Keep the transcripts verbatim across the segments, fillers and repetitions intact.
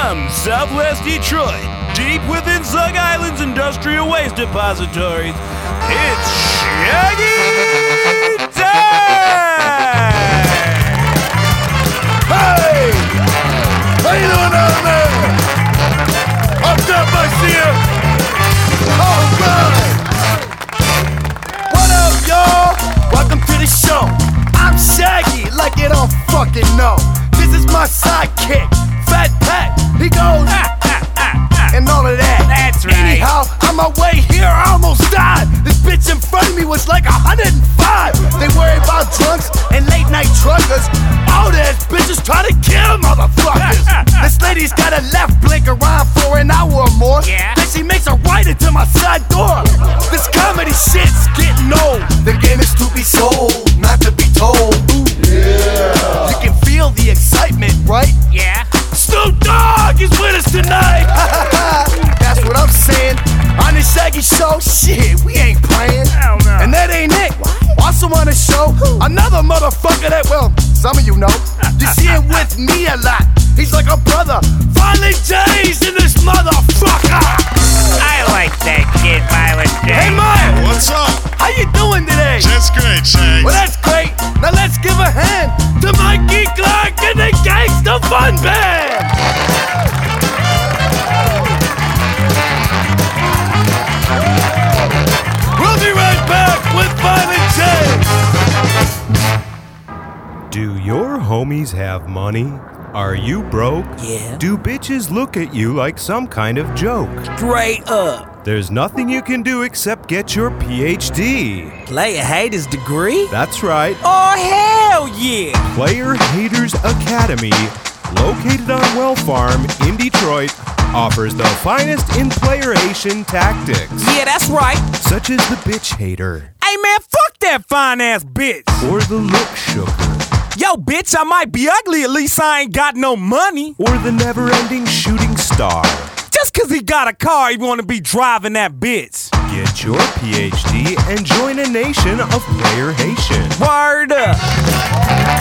From Southwest Detroit, deep within Zug Island's industrial waste depositories, it's Shaggy Time! Hey! How you doing down there? Up top, I see you! Alright! What up, y'all? Welcome to the show. I'm Shaggy, like you don't fucking know. This is my sidekick, Fat Pat. He goes, ah, ah, ah, ah, and all of that. That's right. Anyhow, on my way here, I almost died. This bitch in front of me was like one hundred five. They worry about drunks and late night truckers. All these bitches try to kill motherfuckers. This lady's got a left blink around for an hour or more. Yeah. Then she makes a right into my side door. This comedy shit's getting old. The game is to be sold, not to be told. Yeah. You can feel the excitement, right? Yeah. Snoop Dogg is with us tonight. That's what I'm saying. On the Shaggy Show, shit, we ain't playing. Hell no. And that ain't it. Also on the show, another motherfucker that, well, some of you know. You see him with me a lot. He's like a brother. Violent J's in this motherfucker. I like that kid, Violent J. Hey, Mike. What's up? How you doing today? Just great, Shag. Well, that's great. Now let's give a hand to Mikey Clark and the Gangsta Fun Band. We'll be right back with Violent J. Do your homies have money? Are you broke? Yeah. Do bitches look at you like some kind of joke? Straight up. There's nothing you can do except get your P H D. Player Haters degree? That's right. Oh, hell yeah! Player Haters Academy, located on Well Farm in Detroit, offers the finest in player-ation tactics, Yeah, that's right. such as the bitch hater Hey, man, fuck that fine-ass bitch. or the look shooker. Yo, bitch, I might be ugly, at least I ain't got no money. Or the never-ending shooting star. Just cause he got a car, he wanna be driving that bitch. Get your P H D and join a nation of player Haitian. Word up.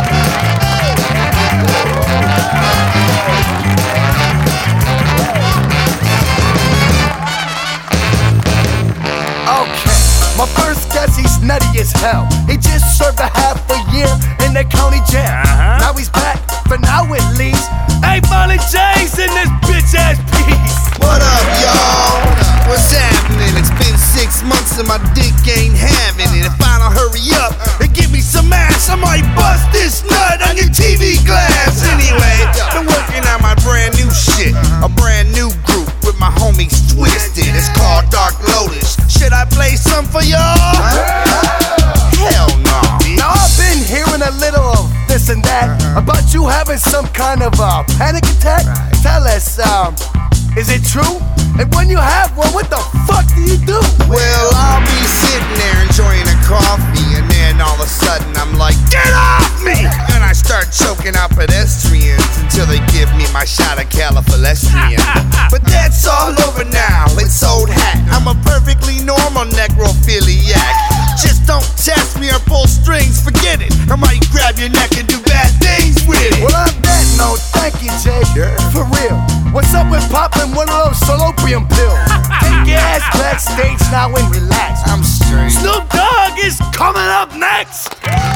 Okay, my first guess, he's nutty as hell. He just served a half a year in the county jail. Uh-huh. Now he's back, for now at least. Hey, Violent J's in this bitch ass piece. What up, y'all? What's happening? It's been six months and my dick ain't having it. If I don't hurry up and give me some ass, I might bust this nut on your T V glass. Anyway, been working on my brand new shit. A brand new group with my homies Twisted. It's called Dark Lotus. Should I play some for y'all? Hell no. Now I've been hearing a little of this and that about you having some kind of uh, panic attack. Tell us, um, is it true? And when you have one, what the fuck do you do? Well, I'll be sitting there enjoying a coffee, and then all of a sudden I'm like, get off me! And I start choking out pedestrians until they give me my shot of califalestrian. But that's all over now, it's old hat. I'm a perfectly normal necrophiliac. Just don't test me or pull strings, forget it. I might grab your neck and do bad things with it. Well, on that note, thank you, Jay. For real. What's up with popping one of those salopium pills? Take your ass backstage now and relax. I'm straight. Snoop Dogg is coming up next.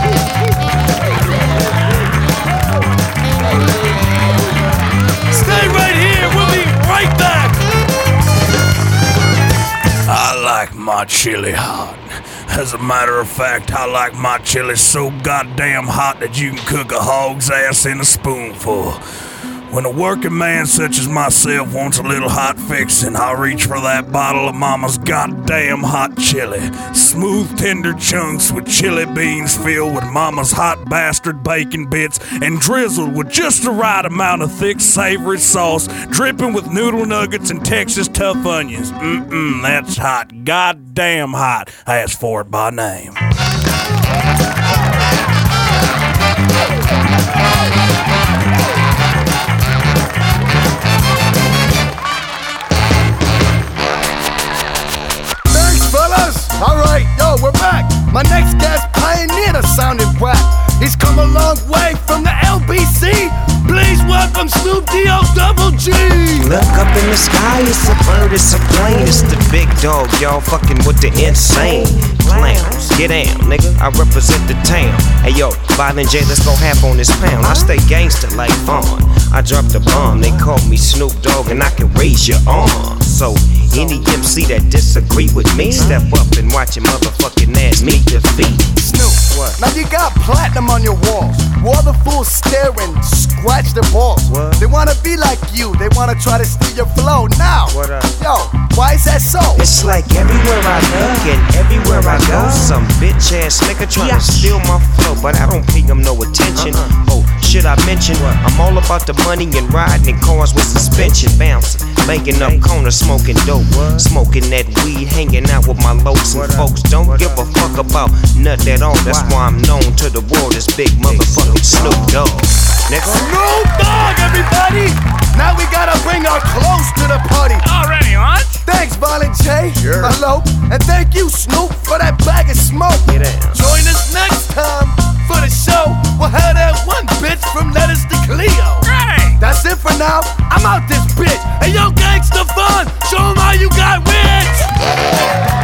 Stay right here. We'll be right back. I like my chili hot. As a matter of fact, I like my chili so goddamn hot that you can cook a hog's ass in a spoonful. When a working man such as myself wants a little hot fixin', I'll reach for that bottle of Mama's goddamn hot chili. Smooth, tender chunks with chili beans filled with Mama's hot bastard bacon bits and drizzled with just the right amount of thick, savory sauce, dripping with noodle nuggets and Texas tough onions. Mm-mm, that's hot. Goddamn hot. I asked for it by name. Alright, yo, we're back. My next guest pioneered a sounding rap. He's come a long way from the L B C. Please welcome Snoop Snoop D O double G. Look up in the sky, it's a bird, it's a plane. It's the big dog, y'all fucking with the insane clowns. Get down, nigga, I represent the town. Hey yo, Violent J, let's go half on this pound. I stay gangster like Vaughn. I dropped a bomb, they call me Snoop Dogg, and I can raise your arm. So any M C that disagree with me, step up and watch your motherfucking ass meet defeat. Snoop, what? Now you got platinum on your walls. All the fools staring, scratch their balls. What? They wanna be like you, they wanna try to steal your flow. Now, What up? yo, why is that so? It's like everywhere I look and everywhere I go, some bitch ass nigga tryna steal my flow, but I don't pay him no attention. Uh-uh. Oh, should I mention? I'm all about the money and riding in cars with suspension, bouncing, banking up corners, smoking dope, smoking that weed, hanging out with my lokes and folks. Don't give a fuck about nothing at all. That's why I'm known to the world as big motherfucking Snoop Dogg. Nigga. Snoop Dogg, everybody! Now we gotta bring our clothes to the party. Already, Lunch? Thanks, Violent J, hello, and thank you, Snoop, for that bag of smoke. Get out. Join us next time for the show. We'll have that one bitch from Letters to Cleo. Great! That's it for now. I'm out this bitch. Hey, yo, gangsta fun. Show 'em how you got rich.